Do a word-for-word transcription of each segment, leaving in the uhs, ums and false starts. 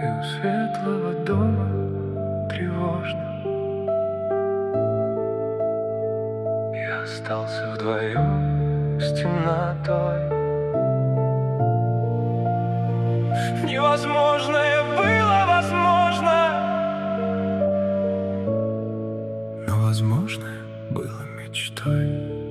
И у светлого дома тревожно. Я остался вдвоем с темнотой. Невозможное было возможно, но возможное было мечтой.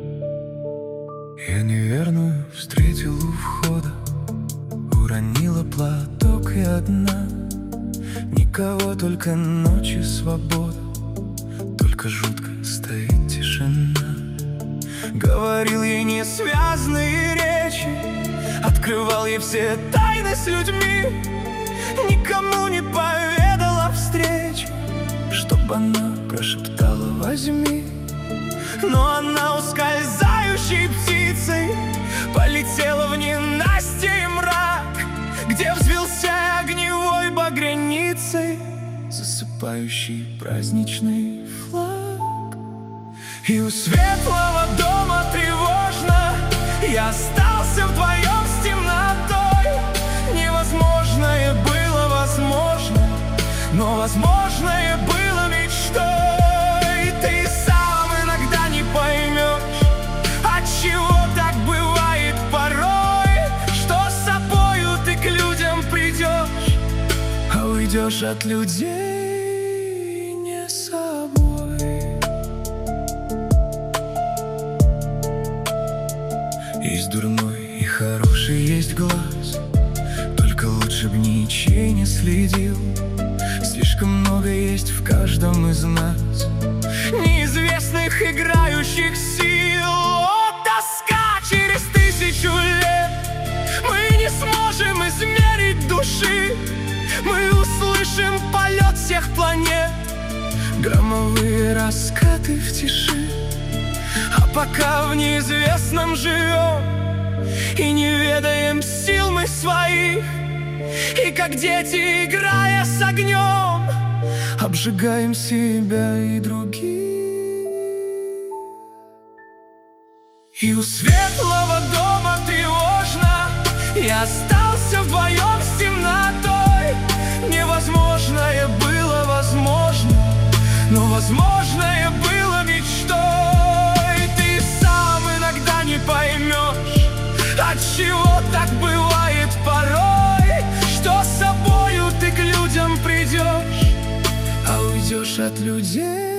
Я неверную встретил у входа, уронила платок и одна. Никого, только ночи свобода, только жутко стоит тишина. Говорил ей несвязные речи, открывал ей все тайны с людьми. Никому не поведал о встрече, чтоб она прошептала «возьми». Но она ускользающей птицей полетела в ненастье и мрак, где взвился огневой багряницей засыпающий праздничный флаг. И у светлого дома тревожно. Я остался вдвоем с темнотой. Невозможное было возможно, но возможное было мечтой. Ты сам иногда не поймешь, отчего так бывает порой, что с собою ты к людям придешь, а уйдешь от людей не собой. Есть дурной и хороший, есть глаз, только лучше б ничей не следил. Слишком много есть в каждом из нас неизвестных играющих сил. О, тоска через тысячу лет! Мы не сможем измерить души. Мы услышим полет всех планет, громовые раскаты в тиши. А пока в неизвестном живем и не ведаем сил мы своих, и как дети, играя с огнем, обжигаем себя и других. И у светлого дома тревожно. Я остался вдвоем с темнотой. Невозможное было возможно, но возможное было мечтой. Ты сам иногда не поймешь, отчего так бывает порой, что с собою ты к людям придешь, а уйдешь от людей